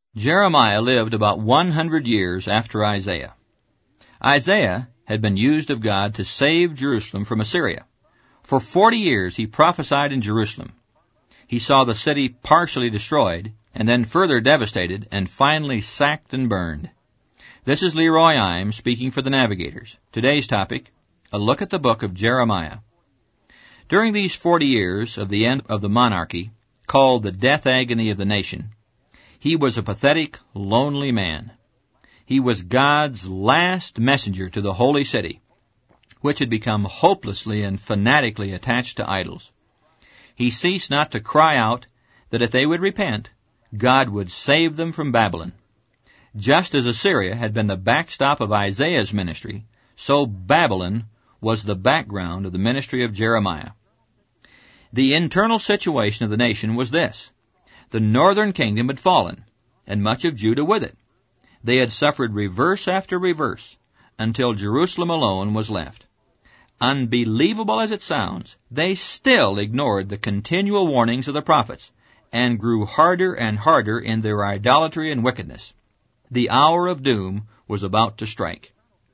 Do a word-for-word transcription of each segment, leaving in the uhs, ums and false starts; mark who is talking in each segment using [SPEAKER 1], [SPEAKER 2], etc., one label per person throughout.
[SPEAKER 1] Jeremiah lived about one hundred years after Isaiah. Isaiah had been used of God to save Jerusalem from Assyria. For forty years he prophesied in Jerusalem. He saw the city partially destroyed, and then further devastated, and finally sacked and burned. This is Leroy Imes speaking for the Navigators. Today's topic, a look at the book of Jeremiah. During these forty years of the end of the monarchy, called the death agony of the nation, he was a pathetic, lonely man. He was God's last messenger to the holy city, which had become hopelessly and fanatically attached to idols. He ceased not to cry out that if they would repent, God would save them from Babylon. Just as Assyria had been the backstop of Isaiah's ministry, so Babylon was the background of the ministry of Jeremiah. The internal situation of the nation was this. The northern kingdom had fallen, and much of Judah with it. They had suffered reverse after reverse, until Jerusalem alone was left. Unbelievable as it sounds, they still ignored the continual warnings of the prophets, and grew harder and harder in their idolatry and wickedness. The hour of doom was about to strike.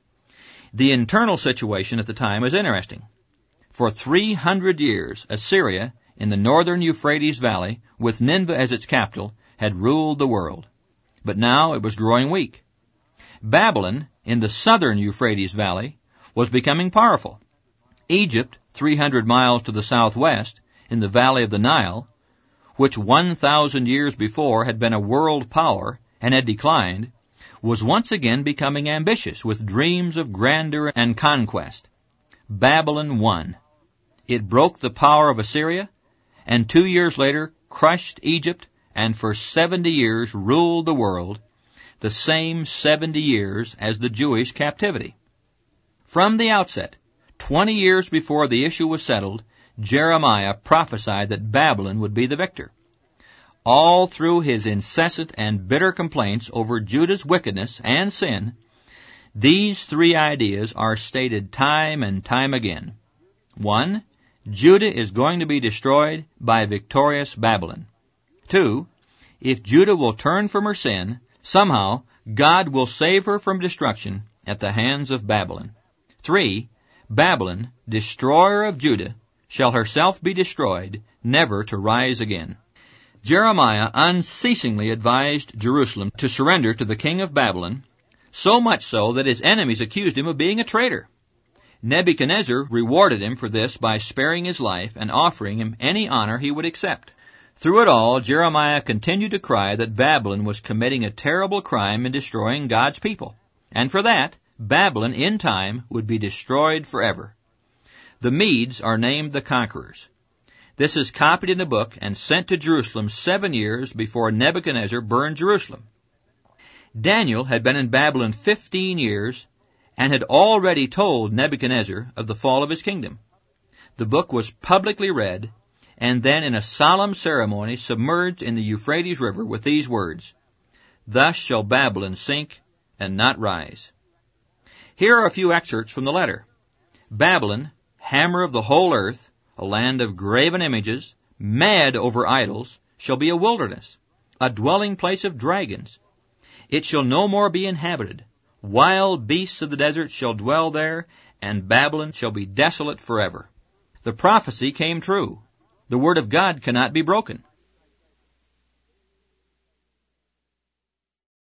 [SPEAKER 1] The internal situation at the time was interesting. For three hundred years, Assyria, in the northern Euphrates Valley, with Nineveh as its capital, had ruled the world. But now it was growing weak. Babylon, in the southern Euphrates Valley, was becoming powerful. Egypt, three hundred miles to the southwest, in the valley of the Nile, which one thousand years before had been a world power and had declined, was once again becoming ambitious with dreams of grandeur and conquest. Babylon won. It broke the power of Assyria, and two years later crushed Egypt, and for seventy years ruled the world, the same seventy years as the Jewish captivity. From the outset, twenty years before the issue was settled, Jeremiah prophesied that Babylon would be the victor. All through his incessant and bitter complaints over Judah's wickedness and sin, these three ideas are stated time and time again. One, Judah is going to be destroyed by victorious Babylon. Two, if Judah will turn from her sin, somehow God will save her from destruction at the hands of Babylon. Three, Babylon, destroyer of Judah, shall herself be destroyed, never to rise again. Jeremiah unceasingly advised Jerusalem to surrender to the king of Babylon, so much so that his enemies accused him of being a traitor. Nebuchadnezzar rewarded him for this by sparing his life and offering him any honor he would accept. Through it all, Jeremiah continued to cry that Babylon was committing a terrible crime in destroying God's people, and for that, Babylon in time would be destroyed forever. The Medes are named the conquerors. This is copied in the book and sent to Jerusalem seven years before Nebuchadnezzar burned Jerusalem. Daniel had been in Babylon fifteen years and had already told Nebuchadnezzar of the fall of his kingdom. The book was publicly read, and then in a solemn ceremony submerged in the Euphrates River with these words, "Thus shall Babylon sink and not rise." Here are a few excerpts from the letter. Babylon, hammer of the whole earth, a land of graven images, mad over idols, shall be a wilderness, a dwelling place of dragons. It shall no more be inhabited. Wild beasts of the desert shall dwell there, and Babylon shall be desolate forever. The prophecy came true. The word of God cannot be broken.